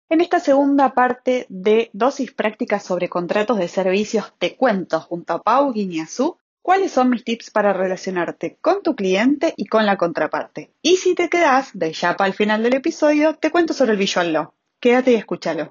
En esta segunda parte de dosis prácticas sobre contratos de servicios te cuento junto a Pau Guiñazú cuáles son mis tips para relacionarte con tu cliente y con la contraparte. Y si te quedás de ya para el final del episodio, te cuento sobre el Visual Law. Quédate y escúchalo.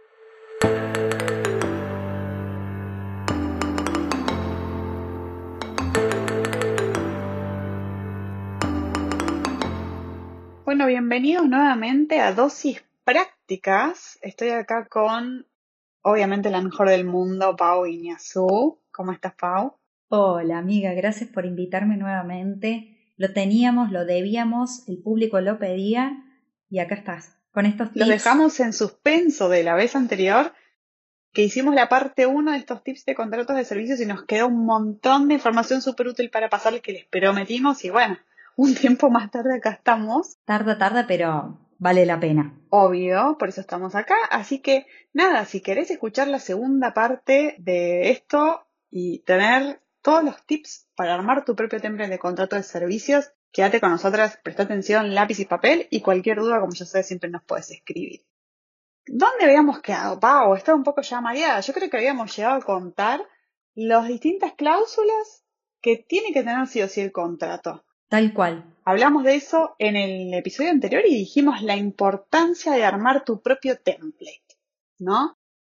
Bueno, bienvenidos nuevamente a dosis prácticas. Estoy acá con, obviamente, la mejor del mundo, Pau Guiñazú. ¿Cómo estás, Pau? Hola amiga, gracias por invitarme nuevamente. Lo teníamos, lo debíamos, el público lo pedía y acá estás, con estos Los tips. dejamos en suspenso de la vez anterior que hicimos la parte uno de estos tips de contratos de servicios y nos quedó un montón de información súper útil para pasarles que les prometimos y bueno, un tiempo más tarde acá estamos, Tarda, pero vale la pena. obvio, por eso estamos acá, así que nada, si querés escuchar la segunda parte de esto y tener todos los tips para armar tu propio template de contrato de servicios, quédate con nosotras, presta atención, lápiz y papel y cualquier duda, como ya sabes, siempre nos puedes escribir. ¿Dónde habíamos quedado, Pau? Estaba un poco ya mareada. Yo creo que habíamos llegado a contar las distintas cláusulas que tiene que tener sí o sí el contrato. Tal cual. Hablamos de eso en el episodio anterior y dijimos la importancia de armar tu propio template, ¿no?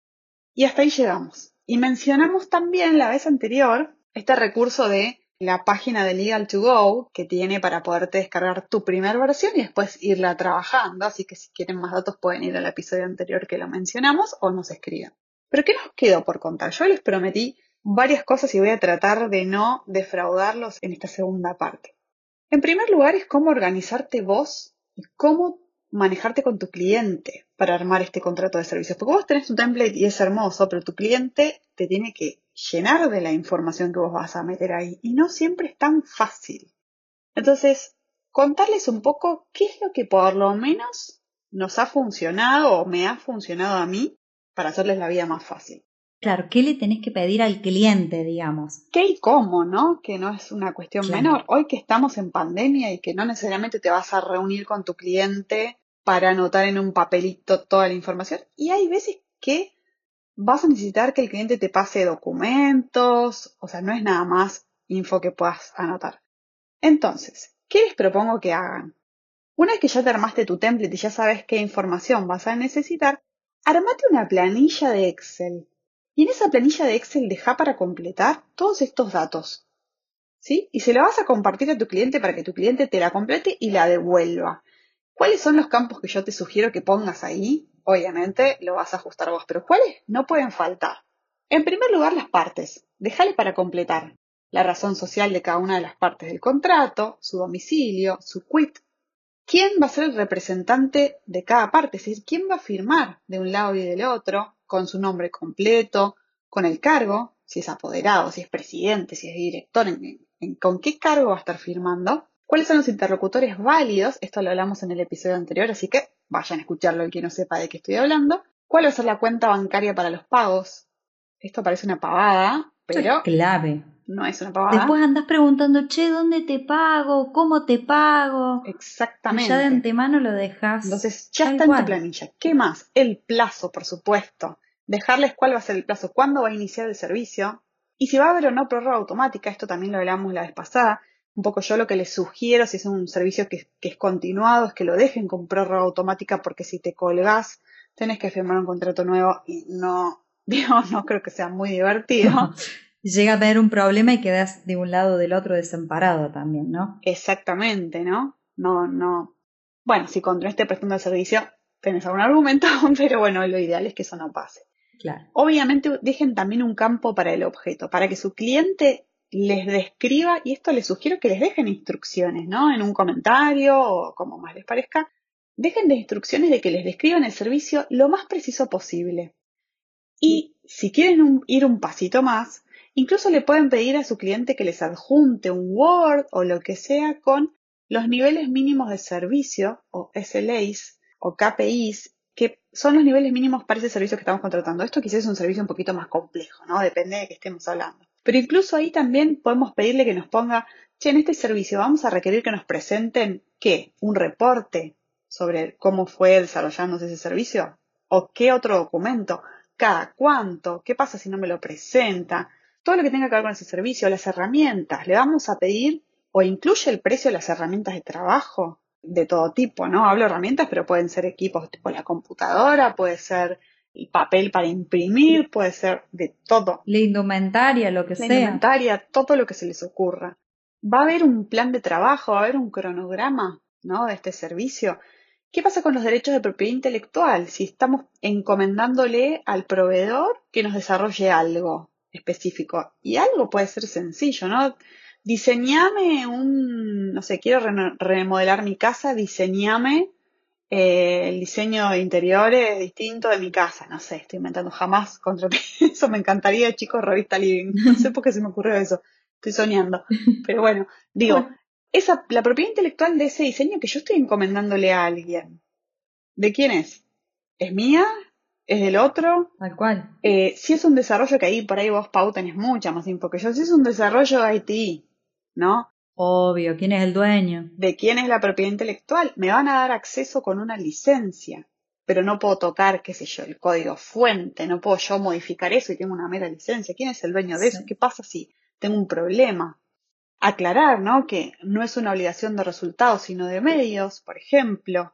Y hasta ahí llegamos. Y mencionamos también la vez anterior este recurso de la página de Legal to Go que tiene para poderte descargar tu primera versión y después irla trabajando. Así que si quieren más datos pueden ir al episodio anterior que lo mencionamos o nos escriban. Pero ¿qué nos quedó por contar? Yo les prometí varias cosas y voy a tratar de no defraudarlos en esta segunda parte. En primer lugar es cómo organizarte vos y cómo manejarte con tu cliente para armar este contrato de servicios. Porque vos tenés tu template y es hermoso, pero tu cliente te tiene que llenar de la información que vos vas a meter ahí. Y no siempre es tan fácil. Entonces, contarles un poco qué es lo que por lo menos nos ha funcionado o me ha funcionado a mí para hacerles la vida más fácil. Claro, ¿qué le tenés que pedir al cliente, digamos? ¿Qué y cómo, no? Que no es una cuestión Claro. menor. Hoy que estamos en pandemia y que no necesariamente te vas a reunir con tu cliente para anotar en un papelito toda la información. Y hay veces que vas a necesitar que el cliente te pase documentos, o sea, no es nada más info que puedas anotar. Entonces, ¿qué les propongo que hagan? Una vez que ya te armaste tu template y ya sabes qué información vas a necesitar, armate una planilla de Excel. Y en esa planilla de Excel deja para completar todos estos datos, ¿sí? Y se la vas a compartir a tu cliente para que tu cliente te la complete y la devuelva. ¿Cuáles son los campos que yo te sugiero que pongas ahí? Obviamente lo vas a ajustar vos, pero ¿cuáles no pueden faltar? En primer lugar, las partes. Déjale para completar la razón social de cada una de las partes del contrato, su domicilio, su quit. ¿Quién va a ser el representante de cada parte? Es decir, ¿quién va a firmar de un lado y del otro, con su nombre completo, con el cargo, si es apoderado, si es presidente, si es director, con qué cargo va a estar firmando? ¿Cuáles son los interlocutores válidos? Esto lo hablamos en el episodio anterior, así que vayan a escucharlo el que no sepa de qué estoy hablando. ¿Cuál va a ser la cuenta bancaria para los pagos? Esto parece una pavada, Eso es pero clave. no es una pavada. Después andás preguntando, che, ¿dónde te pago? ¿Cómo te pago? Y ya de Exactamente. antemano lo dejás Entonces ya tal está en tu cual. planilla. ¿Qué más? El plazo, por supuesto. Dejarles cuál va a ser el plazo, cuándo va a iniciar el servicio. Y si va a haber o no prórroga automática, esto también lo hablamos la vez pasada. Un poco yo lo que les sugiero, si es un servicio que es continuado, es que lo dejen con prórroga automática, porque si te colgás, tenés que firmar un contrato nuevo y no, digo, no creo que sea muy divertido. Llega a tener un problema y quedas de un lado o del otro desamparado también, ¿no? Exactamente, ¿no? No, no. Bueno, si continuaste prestando el servicio, tenés algún argumento, pero bueno, lo ideal es que eso no pase. Claro. Obviamente dejen también un campo para el objeto, para que su cliente les describa, y esto les sugiero que les dejen instrucciones, ¿no? En un comentario o como más les parezca, dejen de instrucciones de que les describan el servicio lo más preciso posible. Y si quieren ir un pasito más, incluso le pueden pedir a su cliente que les adjunte un Word o lo que sea con los niveles mínimos de servicio o SLAs o KPIs, que son los niveles mínimos para ese servicio que estamos contratando. Esto quizás es un servicio un poquito más complejo, ¿no? Depende de qué estemos hablando. Pero incluso ahí también podemos pedirle que nos ponga, che, en este servicio vamos a requerir que nos presenten, ¿qué? Un reporte sobre cómo fue desarrollándose ese servicio. ¿O qué otro documento? ¿Cada cuánto? ¿Qué pasa si no me lo presenta? Todo lo que tenga que ver con ese servicio, las herramientas. Le vamos a pedir o incluye el precio de las herramientas de trabajo de todo tipo, ¿no? Hablo de herramientas, pero pueden ser equipos tipo la computadora, puede ser el papel para imprimir, puede ser de todo. La indumentaria, lo que La sea. indumentaria, todo lo que se les ocurra. Va a haber un plan de trabajo, va a haber un cronograma, ¿no? De este servicio. ¿Qué pasa con los derechos de propiedad intelectual? Si estamos encomendándole al proveedor que nos desarrolle algo específico. Y algo puede ser sencillo, ¿no? Diseñame no sé, quiero remodelar mi casa, diseñame el diseño de interiores distinto de mi casa. No sé, estoy inventando, jamás contraté eso. Me encantaría, chicos, revista Living. No sé por qué se me ocurrió eso. Estoy soñando. Pero bueno, digo, Bueno, la propiedad intelectual de ese diseño que yo estoy encomendándole a alguien. ¿De quién es? ¿Es mía? ¿Es del otro? tal cual. Si es un desarrollo que ahí por ahí vos, Pau, tenés mucha más info que yo. Si es un desarrollo de IT, ¿no? Obvio, ¿quién es el dueño? ¿De quién es la propiedad intelectual? Me van a dar acceso con una licencia, pero no puedo tocar, qué sé yo, el código fuente, no puedo yo modificar eso y tengo una mera licencia. ¿Quién es el dueño de eso? Sí. ¿Qué pasa si tengo un problema? Aclarar, ¿no? Que no es una obligación de resultados, sino de medios, por ejemplo.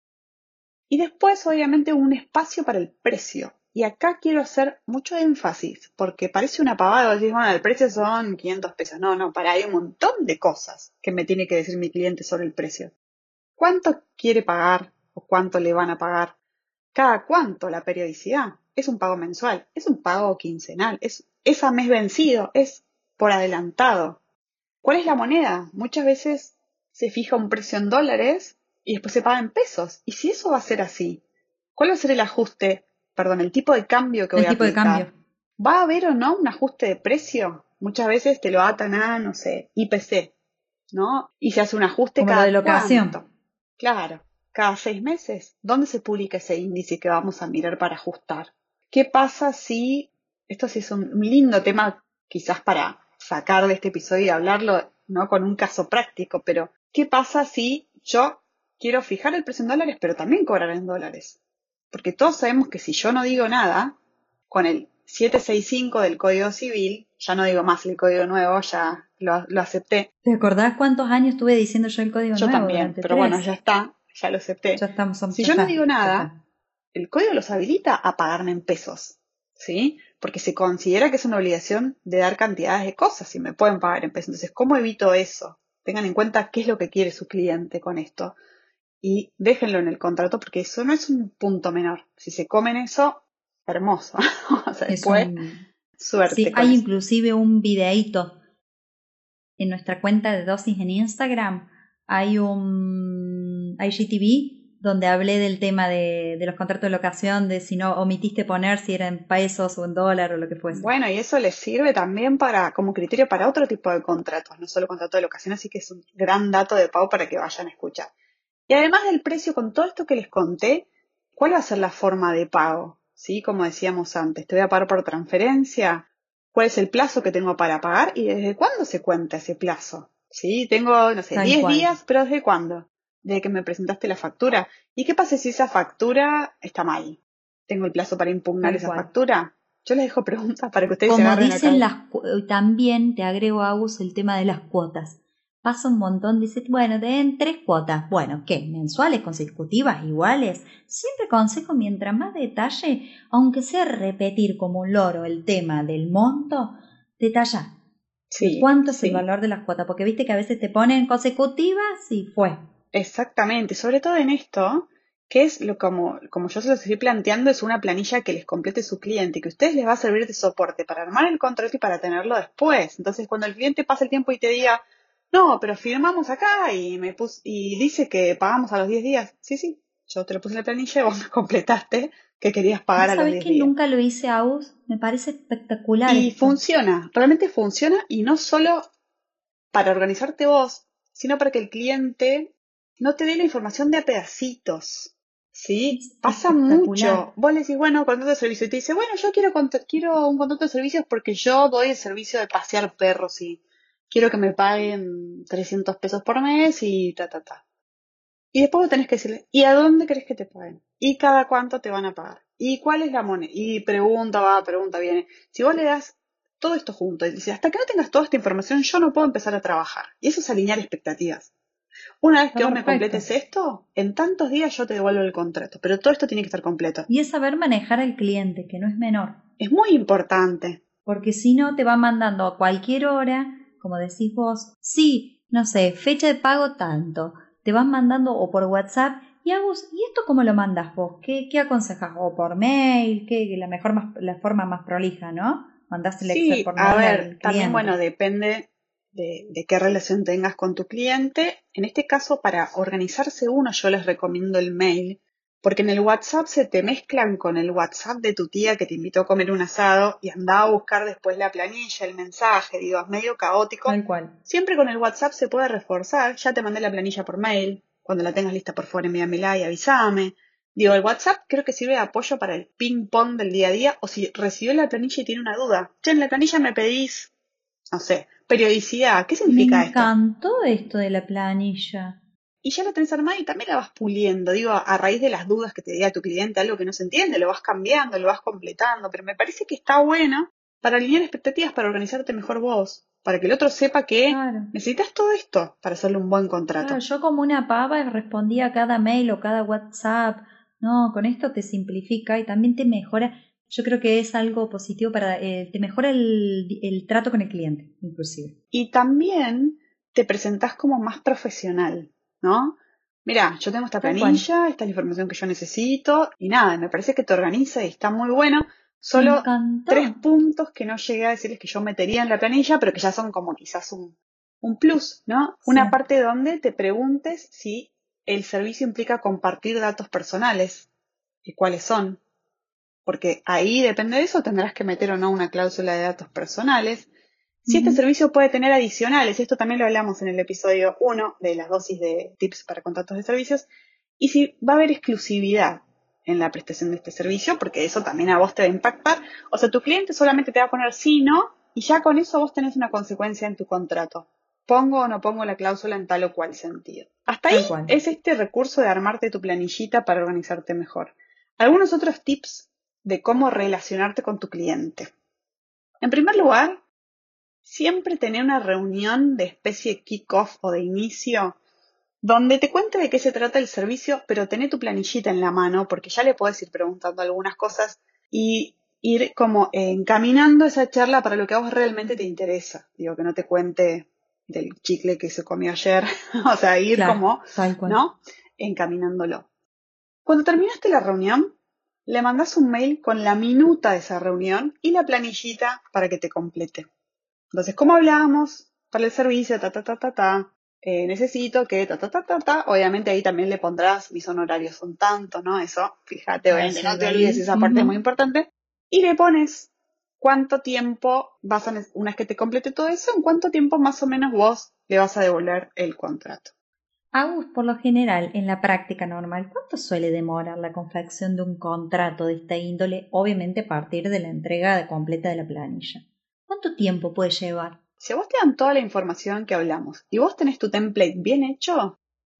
Y después, obviamente, un espacio para el precio. Y acá quiero hacer mucho énfasis, porque parece una pavada, decís, bueno, el precio son 500 pesos. No, no, hay un montón de cosas que me tiene que decir mi cliente sobre el precio. ¿Cuánto quiere pagar o cuánto le van a pagar? ¿Cada cuánto la periodicidad? ¿Es un pago mensual? ¿Es un pago quincenal? ¿Es a mes vencido? ¿Es por adelantado? ¿Cuál es la moneda? Muchas veces se fija un precio en dólares y después se paga en pesos. ¿Y si eso va a ser así? ¿Cuál va a ser el ajuste? Perdón, el tipo de cambio que voy El a tipo de cambio. aplicar. ¿Va a haber o no un ajuste de precio? Muchas veces te lo atan a, no sé, IPC, ¿no? Y se hace un ajuste Como lo de cada la cuánto. ocasión. Claro, cada 6 meses. ¿Dónde se publica ese índice que vamos a mirar para ajustar? ¿Qué pasa si, esto sí es un lindo tema quizás para sacar de este episodio y hablarlo, ¿no? Con un caso práctico, pero ¿qué pasa si yo quiero fijar el precio en dólares, pero también cobrar en dólares? Porque todos sabemos que si yo no digo nada, con el 765 del Código Civil, ya no digo más el código nuevo, ya lo acepté. ¿Te acordás cuántos años estuve diciendo yo el código Yo nuevo? también, Durante pero bueno, 3. ya está, ya lo acepté. Ya estamos, Si ya yo no está, digo ya nada, está. el código los habilita a pagarme en pesos, ¿sí? Porque se considera que es una obligación de dar cantidades de cosas y me pueden pagar en pesos. Entonces, ¿cómo evito eso? Tengan en cuenta qué es lo que quiere su cliente con esto y déjenlo en el contrato porque eso no es un punto menor. Si se comen eso, hermoso. O sea, Es después, un... Sí, suerte con hay eso. inclusive un videíto en nuestra cuenta de Dosis en Instagram. Hay un IGTV donde hablé del tema de los contratos de locación, de si no omitiste poner si era en pesos o en dólar o lo que fuese. Bueno, y eso les sirve también como criterio para otro tipo de contratos, no solo contrato de locación, así que es un gran dato de pago para que vayan a escuchar. Y además del precio, con todo esto que les conté, ¿cuál va a ser la forma de pago? ¿Sí? Como decíamos antes, ¿te voy a pagar por transferencia? ¿Cuál es el plazo que tengo para pagar? ¿Y desde cuándo se cuenta ese plazo? ¿Sí? Tengo, no sé, Tal 10 cual, días, pero ¿desde cuándo? Desde que me presentaste la factura. ¿Y qué pasa si esa factura está mal? ¿Tengo el plazo para impugnar tal esa cual. factura? Yo les dejo preguntas para que ustedes se Como agarren la dicen cabeza. también te agrego, Agus, el tema de las cuotas. Pasa un montón, dices, bueno, den 3 cuotas. Bueno, ¿qué? ¿Mensuales, consecutivas, iguales? Siempre aconsejo, mientras más detalle, aunque sea repetir como un loro el tema del monto, detalla de Sí, cuánto es el sí. valor de las cuotas, porque viste que a veces te ponen consecutivas y fue. Exactamente, sobre todo en esto, que es como yo se los estoy planteando, es una planilla que les complete su cliente, que a ustedes les va a servir de soporte para armar el contrato y para tenerlo después. Entonces, cuando el cliente pase el tiempo y te diga, no, pero firmamos acá y dice que pagamos a los 10 días. Sí, sí, yo te lo puse en la planilla y vos me completaste que querías pagar Vos a los sabés 10 que días. nunca lo hice, Agus, me parece espectacular Y esto. funciona, realmente funciona y no solo para organizarte vos, sino para que el cliente no te dé la información de a pedacitos, ¿sí? Es Pasa mucho. espectacular. Vos le decís, bueno, contrato de servicio, y te dice, bueno, yo quiero un contrato de servicios porque yo doy el servicio de pasear perros y quiero que me paguen 300 pesos por mes y ta, ta, ta. Y después vos tenés que decirle, ¿y a dónde querés que te paguen? ¿Y cada cuánto te van a pagar? ¿Y cuál es la moneda? Y pregunta va, pregunta viene. Si vos le das todo esto junto y dices, hasta que no tengas toda esta información, yo no puedo empezar a trabajar. Y eso es alinear expectativas. Una vez Está que vos me perfecto. completes esto, en tantos días yo te devuelvo el contrato. Pero todo esto tiene que estar completo. Y es saber manejar al cliente, que no es menor. Es muy importante. Porque si no, te va mandando a cualquier hora, como decís vos, sí, no sé, fecha de pago tanto. Te van mandando o por WhatsApp. Y Agus, ¿y esto cómo lo mandas vos? ¿Qué aconsejas? ¿O por mail? ¿Qué la forma más prolija, ¿no? Mandaste el Excel Sí, por a mail ver, al también bueno, cliente. depende de qué relación tengas con tu cliente. En este caso, para organizarse uno, yo les recomiendo el mail, porque en el WhatsApp se te mezclan con el WhatsApp de tu tía que te invitó a comer un asado y andaba a buscar después la planilla, el mensaje, digo, es medio caótico. Tal cual. Siempre con el WhatsApp se puede reforzar, ya te mandé la planilla por mail, cuando la tengas lista por favor envíamela y avísame. Digo, el WhatsApp creo que sirve de apoyo para el ping pong del día a día o si recibió la planilla y tiene una duda. Che, en la planilla me pedís, no sé, periodicidad. ¿Qué Me significa esto? encantó esto de la planilla. Y ya la tenés armada y también la vas puliendo. Digo, a raíz de las dudas que te diga tu cliente, algo que no se entiende, lo vas cambiando, lo vas completando. Pero me parece que está bueno para alinear expectativas, para organizarte mejor vos, para que el otro sepa que Claro. necesitas todo esto para hacerle un buen Claro, contrato. yo como una pava respondía a cada mail o cada WhatsApp. No, con esto te simplifica y también te mejora. Yo creo que es algo positivo para, te mejora el trato con el cliente, inclusive. Y también te presentás como más profesional, ¿no? Mira, yo tengo esta Tal cual. planilla, esta es la información que yo necesito, y nada, me parece que te organiza y está muy bueno. Me Solo encantó. 3 puntos que no llegué a decirles que yo metería en la planilla, pero que ya son como quizás un plus, ¿no? Sí. Una parte donde te preguntes si el servicio implica compartir datos personales y cuáles son, porque ahí depende de eso tendrás que meter o no una cláusula de datos personales. Si este Ujú. servicio puede tener adicionales, y esto también lo hablamos en el episodio 1 de las dosis de tips para contratos de servicios, y si va a haber exclusividad en la prestación de este servicio, porque eso también a vos te va a impactar. O sea, tu cliente solamente te va a poner sí, no, y ya con eso vos tenés una consecuencia en tu contrato. ¿Pongo o no pongo la cláusula en tal o cual sentido? Hasta ahí Tal cual. es este recurso de armarte tu planillita para organizarte mejor. Algunos otros tips de cómo relacionarte con tu cliente. En primer lugar, siempre tener una reunión de especie de kick-off o de inicio donde te cuente de qué se trata el servicio, pero tené tu planillita en la mano porque ya le podés ir preguntando algunas cosas y ir como encaminando esa charla para lo que a vos realmente te interesa. Digo, que no te cuente del chicle que se comió ayer, o sea, ir Claro, como, tal cual. ¿no? Encaminándolo. Cuando terminaste la reunión, le mandás un mail con la minuta de esa reunión y la planillita para que te complete. Entonces, ¿cómo hablábamos para el servicio? Ta, ta, ta, ta, ta. Necesito que ta, ta, ta, ta, ta. Obviamente ahí también le pondrás mis honorarios son tantos, ¿no? Eso, fíjate, obviamente, no te olvides, Reservaí. esa parte es muy importante. Y le pones cuánto tiempo una vez que te complete todo eso, en cuánto tiempo más o menos vos le vas a devolver el contrato. Agus, por lo general, en la práctica normal, ¿cuánto suele demorar la confección de un contrato de esta índole? Obviamente a partir de la entrega completa de la planilla. ¿Cuánto tiempo puede llevar? Si a vos te dan toda la información que hablamos y vos tenés tu template bien hecho,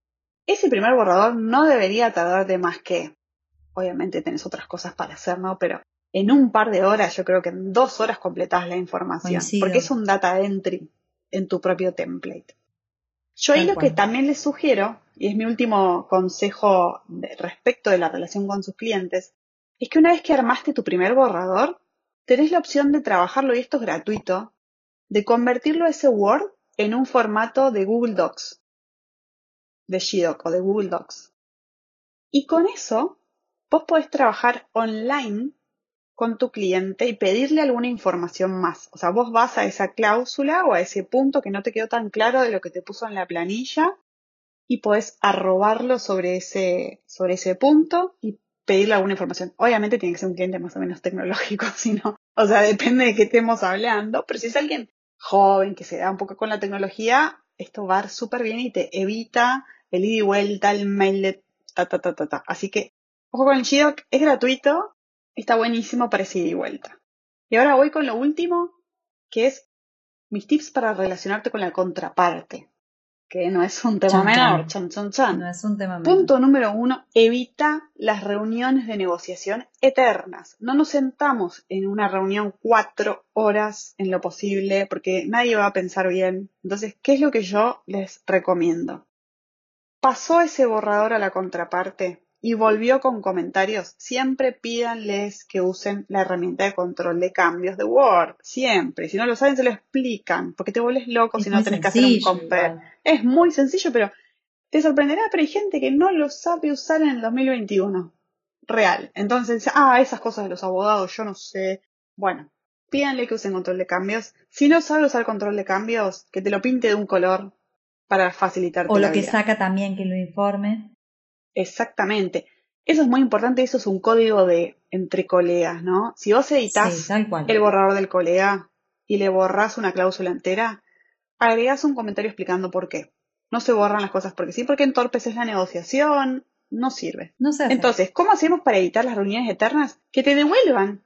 ese primer borrador no debería tardar de más que, obviamente tenés otras cosas para hacer, ¿no? Pero en un par de horas, yo creo que en 2 horas completás la información, porque Coincido, es un data entry en tu propio template. Yo ahí tal lo que cual. también les sugiero, y es mi último consejo respecto de la relación con sus clientes, es que una vez que armaste tu primer borrador, tenés la opción de trabajarlo, y esto es gratuito, de convertirlo ese Word en un formato de Google Docs, de Gdoc o de Google Docs. Y con eso, vos podés trabajar online con tu cliente y pedirle alguna información más. O sea, vos vas a esa cláusula o a ese punto que no te quedó tan claro de lo que te puso en la planilla y podés arrobarlo sobre ese punto y pedirle alguna información. Obviamente tiene que ser un cliente más o menos tecnológico, si no, o sea, depende de qué estemos hablando, pero si es alguien joven que se da un poco con la tecnología, esto va súper bien y te evita el ida y vuelta, el mail de ta, ta, ta, ta, ta. Así que, ojo con el Gdoc, es gratuito, está buenísimo para ese ida y vuelta. Y ahora voy con lo último, que es mis tips para relacionarte con la contraparte. que no es un tema Chan, menor, chan. chan, chan, chan. No es un tema menor. Punto número 1, evita las reuniones de negociación eternas. No nos sentamos en una reunión 4 horas en lo posible porque nadie va a pensar bien. Entonces, ¿qué es lo que yo les recomiendo? Pasó ese borrador a la contraparte y volvió con comentarios. Siempre pídanles que usen la herramienta de control de cambios de Word. Siempre. Si no lo saben, se lo explican. Porque te vuelves loco Es si no muy tenés que hacer un sencillo compare. igual. Es muy sencillo, pero te sorprenderá, pero hay gente que no lo sabe usar en el 2021. Real. Entonces, esas cosas de los abogados, yo no sé. Bueno, pídanle que usen control de cambios. Si no sabe usar control de cambios, que te lo pinte de un color para O facilitarte lo la que vida. saca también que lo informe. Exactamente. Eso es muy importante, eso es un código de entre colegas, ¿no? Si vos Sí, editas tal cual. el borrador del colega y le borrás una cláusula entera, agregás un comentario explicando por qué. No se borran las cosas porque sí, porque entorpeces la negociación, no sirve. No se hace. Entonces, ¿cómo hacemos para evitar las reuniones eternas? Que te devuelvan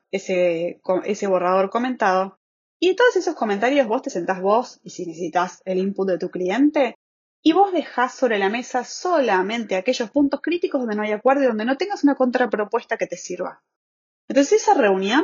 ese borrador comentado. Y todos esos comentarios vos te sentás vos, y si necesitas el input de tu cliente, y vos dejás sobre la mesa solamente aquellos puntos críticos donde no hay acuerdo y donde no tengas una contrapropuesta que te sirva. Entonces, esa reunión,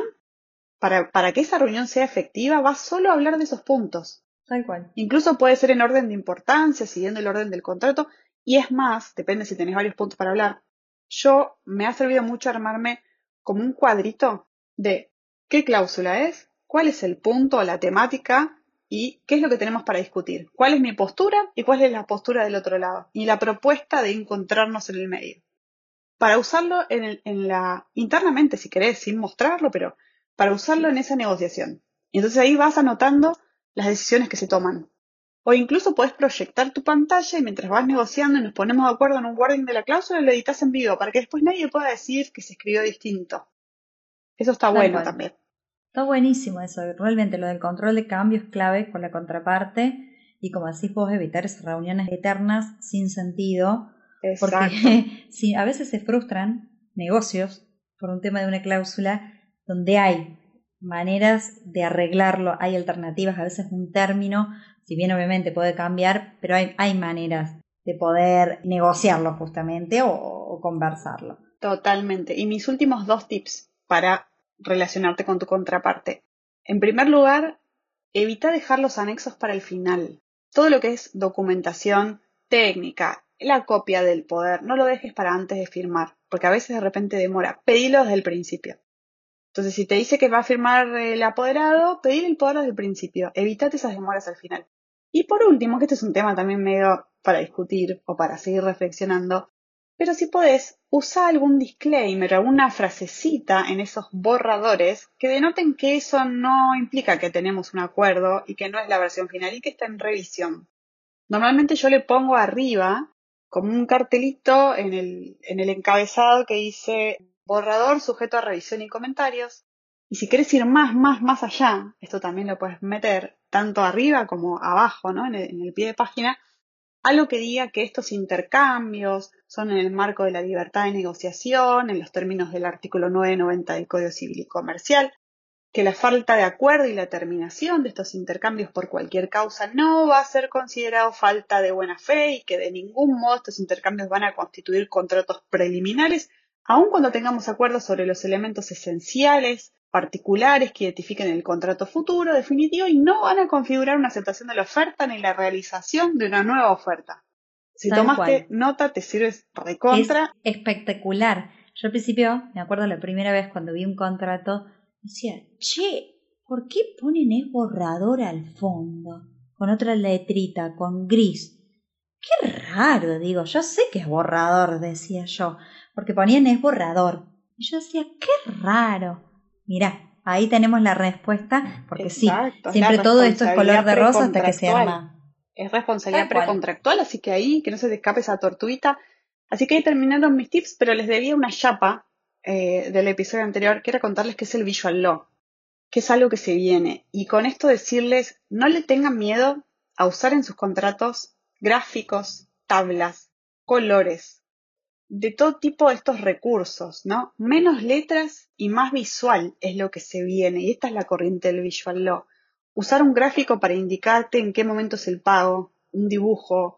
para que esa reunión sea efectiva, va solo a hablar de esos puntos. Tal cual. Incluso puede ser en orden de importancia, siguiendo el orden del contrato, y es más, depende si tenés varios puntos para hablar. Me ha servido mucho armarme como un cuadrito de qué cláusula es, cuál es el punto o la temática y qué es lo que tenemos para discutir, cuál es mi postura y cuál es la postura del otro lado, y la propuesta de encontrarnos en el medio. Para usarlo internamente, si querés, sin mostrarlo, pero para usarlo en esa negociación. Y entonces ahí vas anotando las decisiones que se toman. O incluso puedes proyectar tu pantalla y mientras vas negociando y nos ponemos de acuerdo en un wording de la cláusula, lo editas en vivo para que después nadie pueda decir que se escribió distinto. Eso está Tal bueno cual. también. Está buenísimo eso. Realmente lo del control de cambio es clave con la contraparte y como así puedes evitar esas reuniones eternas sin sentido. Porque Exacto. si a veces se frustran negocios por un tema de una cláusula donde hay maneras de arreglarlo, hay alternativas, a veces un término, si bien obviamente puede cambiar, pero hay maneras de poder negociarlo justamente o conversarlo. Totalmente. Y mis últimos 2 tips para relacionarte con tu contraparte. En primer lugar, evita dejar los anexos para el final. Todo lo que es documentación técnica, la copia del poder, no lo dejes para antes de firmar, porque a veces de repente demora. Pedilo desde el principio. Entonces, si te dice que va a firmar el apoderado, pedile el poder desde el principio. Evítate esas demoras al final. Y por último, que este es un tema también medio para discutir o para seguir reflexionando, pero si podés, usa algún disclaimer, alguna frasecita en esos borradores que denoten que eso no implica que tenemos un acuerdo y que no es la versión final y que está en revisión. Normalmente yo le pongo arriba como un cartelito en el encabezado que dice borrador sujeto a revisión y comentarios. Y si quieres ir más allá, esto también lo puedes meter tanto arriba como abajo, ¿no? En el pie de página, algo que diga que estos intercambios son en el marco de la libertad de negociación, en los términos del artículo 990 del Código Civil y Comercial, que la falta de acuerdo y la terminación de estos intercambios por cualquier causa no va a ser considerado falta de buena fe y que de ningún modo estos intercambios van a constituir contratos preliminares, aun cuando tengamos acuerdos sobre los elementos esenciales, particulares que identifiquen el contrato futuro definitivo y no van a configurar una aceptación de la oferta ni la realización de una nueva oferta. Si Tal tomaste cual. nota, te sirves Es recontra. espectacular. Yo al principio, me acuerdo la primera vez cuando vi un contrato, decía, che, ¿por qué ponen es borrador al fondo? Con otra letrita, con gris. Qué raro, digo, yo sé que es borrador, decía yo, porque ponían es borrador. Y yo decía, qué raro. Mirá, ahí tenemos la respuesta, porque sí, Exacto, es la siempre todo esto es color responsabilidad de rosa hasta que se precontractual. arma. Es responsabilidad Tal cual. precontractual, así que ahí, que no se te escape esa tortuguita. Así que ahí terminaron mis tips, pero les debía una chapa del episodio anterior, que era contarles qué es el Visual Law, que es algo que se viene. Y con esto decirles, no le tengan miedo a usar en sus contratos gráficos, tablas, colores, de todo tipo de estos recursos, ¿no? Menos letras y más visual es lo que se viene, y esta es la corriente del Visual Law. Usar un gráfico para indicarte en qué momento es el pago, un dibujo,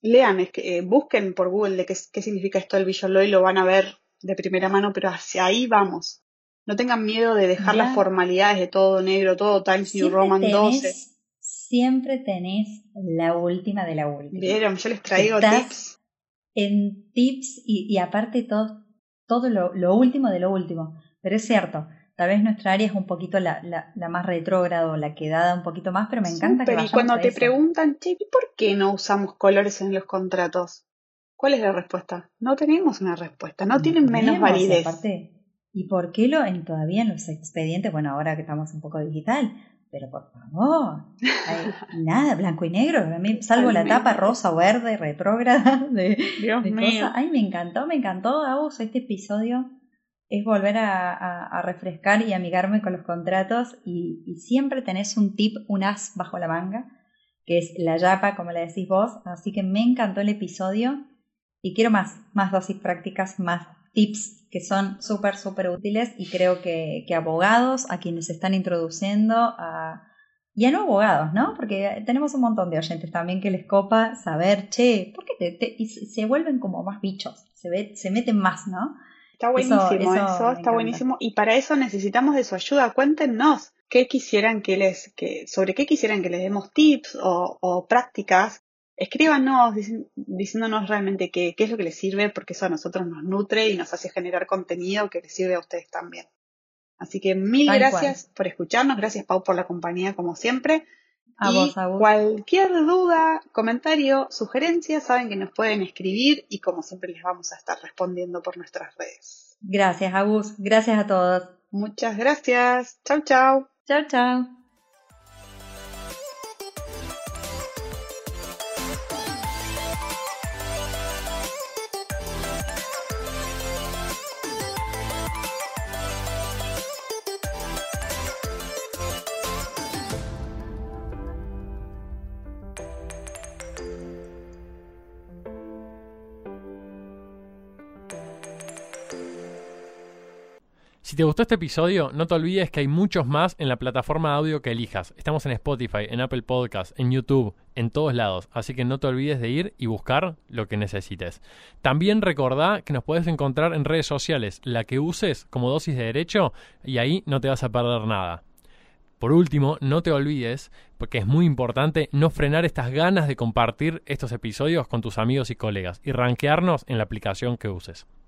lean, busquen por Google de qué significa esto del Vision Law y lo van a ver de primera mano, pero hacia ahí vamos. No tengan miedo de dejar las Mirá, formalidades de todo negro, todo Times New Roman 12. siempre tenés la última de la última. Vieron, yo les traigo Estás tips. en tips y aparte todo lo último de lo último. Pero es cierto, tal vez nuestra área es un poquito la más retrógrada o la que da un poquito más, pero me encanta que Súper, y vayamos cuando a te eso. preguntan, che, ¿y por qué no usamos colores en los contratos? ¿Cuál es la respuesta? No tenemos una respuesta, no No tienen menos tenemos, y validez. aparte, ¿y por qué todavía en los expedientes? Bueno, ahora que estamos un poco digital, pero por favor, nada, blanco y negro, a mí, salvo la tapa Totalmente. rosa o verde retrógrada Dios de cosas. mío. Ay, me encantó, Agus, este episodio es volver a refrescar y amigarme con los contratos y siempre tenés un tip, un as bajo la manga, que es la yapa, como le decís vos, así que me encantó el episodio. Y quiero más dosis prácticas, más tips que son súper útiles y creo que abogados, a quienes se están introduciendo, y a no abogados, ¿no? Porque tenemos un montón de oyentes también que les copa saber, che, ¿por qué y se vuelven como más bichos? Se meten más, ¿no? Está buenísimo Eso eso, me está encanta. buenísimo. Y para eso necesitamos de su ayuda. Cuéntenos sobre qué quisieran que les demos tips o prácticas. Escríbanos diciéndonos realmente qué es lo que les sirve, porque eso a nosotros nos nutre y nos hace generar contenido que les sirve a ustedes también. Así que mil Tal cual. gracias por escucharnos, gracias Pau por la compañía como siempre. A vos, Y Agus. cualquier duda, comentario, sugerencia, saben que nos pueden escribir y como siempre les vamos a estar respondiendo por nuestras redes. Gracias, Agus. Gracias a todos. Muchas gracias. Chau, chau. Chao. Si te gustó este episodio, no te olvides que hay muchos más en la plataforma de audio que elijas. Estamos en Spotify, en Apple Podcasts, en YouTube, en todos lados. Así que no te olvides de ir y buscar lo que necesites. También recordá que nos puedes encontrar en redes sociales, la que uses como Dosis de Derecho, y ahí no te vas a perder nada. Por último, no te olvides, porque es muy importante, no frenar estas ganas de compartir estos episodios con tus amigos y colegas y rankearnos en la aplicación que uses.